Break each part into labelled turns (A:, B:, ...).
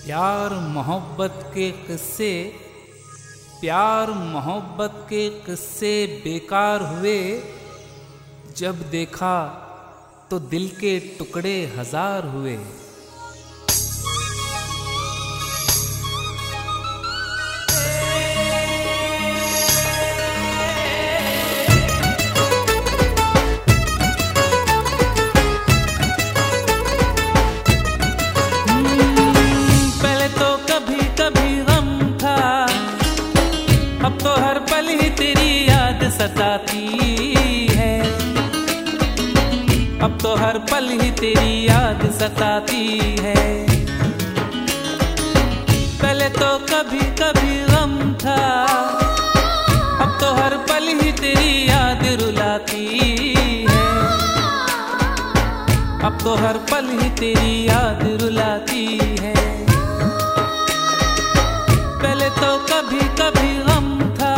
A: प्यार मोहब्बत के किस्से, प्यार मोहब्बत के किस्से बेकार हुए। जब देखा तो दिल के टुकड़े हजार हुए। पहले तो कभी कभी गम था, अब तो हर पल ही तेरी याद सताती है। अब तो हर पल ही तेरी याद सताती है। पहले तो कभी कभी गम था, अब तो हर पल ही तेरी याद रुलाती है। अब तो हर पल ही तेरी याद रुलाती है। पहले तो कभी कभी गम था,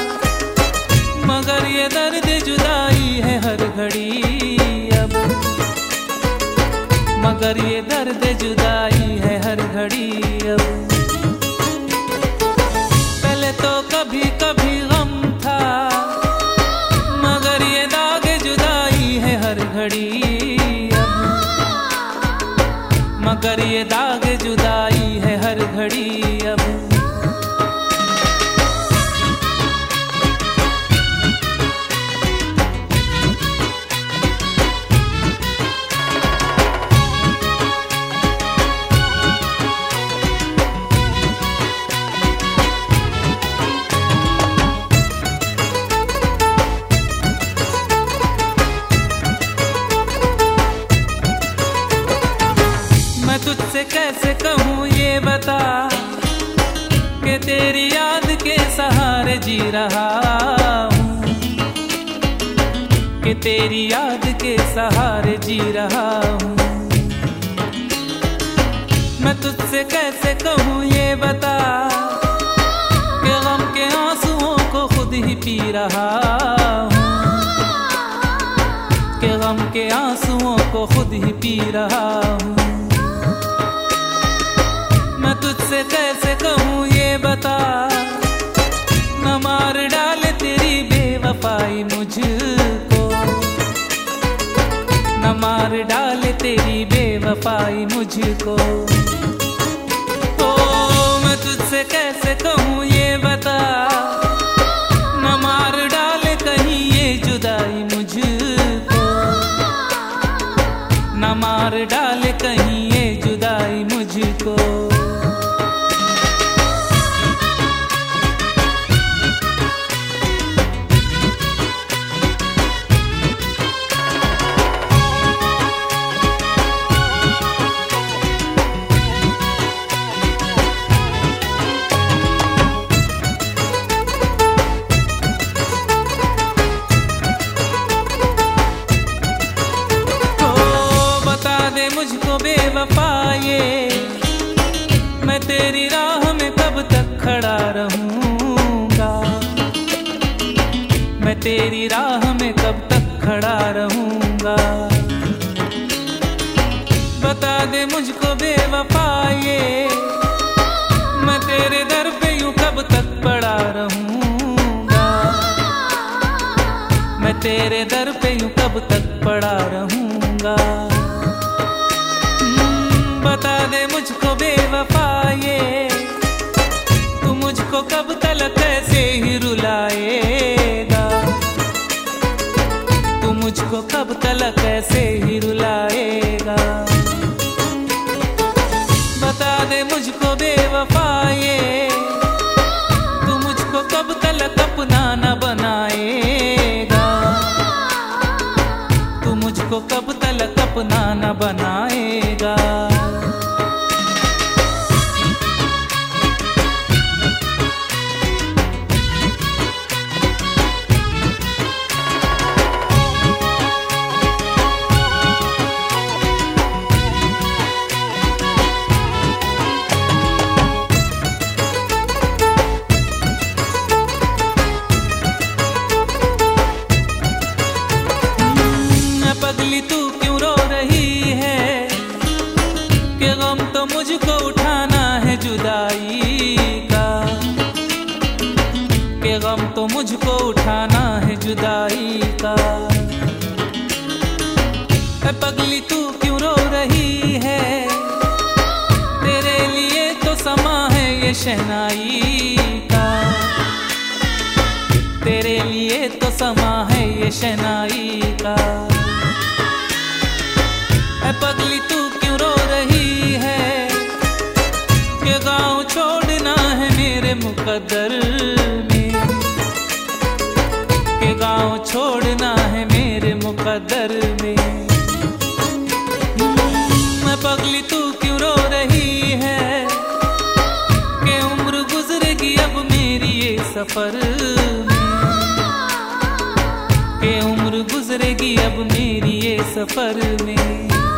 A: मगर ये दर्द जुदाई है हर घड़ी अब। मगर ये दर्द जुदाई है हर घड़ी अब। पहले तो कभी कभी गम था, मगर ये दाग जुदाई है हर घड़ी अब। मगर ये दाग जुदाई है हर घड़ी अब। मैं तुझसे कैसे कहूँ ये बता, कि तेरी याद के सहारे जी रहा हूँ। कि तेरी याद के सहारे जी रहा हूँ। मैं तुझसे कैसे कहूँ ये बता, कि गम के आंसुओं को खुद ही पी रहा हूँ। कि गम के आंसुओं को खुद ही पी रहा हूँ। मैं तुझसे कैसे कहूँ ये बता, न मार डाले तेरी बेवफाई मुझको। न मार डाले तेरी बेवफाई मुझको। तो मैं तुझसे कैसे कहूँ ये बता, न मार डाले कहीं ये जुदाई मुझको। न मार डाले कहीं ये जुदाई मुझको। मुझको बेवफा ये, मैं तेरी राह में कब तक खड़ा रहूंगा। मैं तेरी राह में कब तक खड़ा रहूंगा। बता दे मुझको बेवफा ये, मैं तेरे दर पे यूं कब तक पड़ा रहूंगा। मैं तेरे दर पे यूं कब तक पड़ा रहूंगा। बता दे मुझको बेवफा ये, तू मुझको कब तलक ऐसे ही रुलाएगा। तू मुझको कब तलक ऐसे ही रुलाएगा। बता दे मुझको बेवफा ये, तू मुझको कब तलक अपना न बनाएगा। तू मुझको कब तलक अपना न बनाएगा। पगली तू क्यों रो रही है, उठाना है जुदाई का। ऐ पगली तू क्यों रो रही है, तेरे लिए तो समा है ये शहनाई का, तेरे लिए तो समा है ये शहनाई का। ऐ पगली तू क्यों रो रही है, ये गाँव छोड़ना है मेरे मुकद्दर में, ये गाँव छोड़ना है मेरे मुकद्दर में। मैं पगली तू क्यों रो रही है, कि उम्र गुजरेगी अब मेरी ये सफर में, कि उम्र गुजरेगी अब मेरी ये सफर में।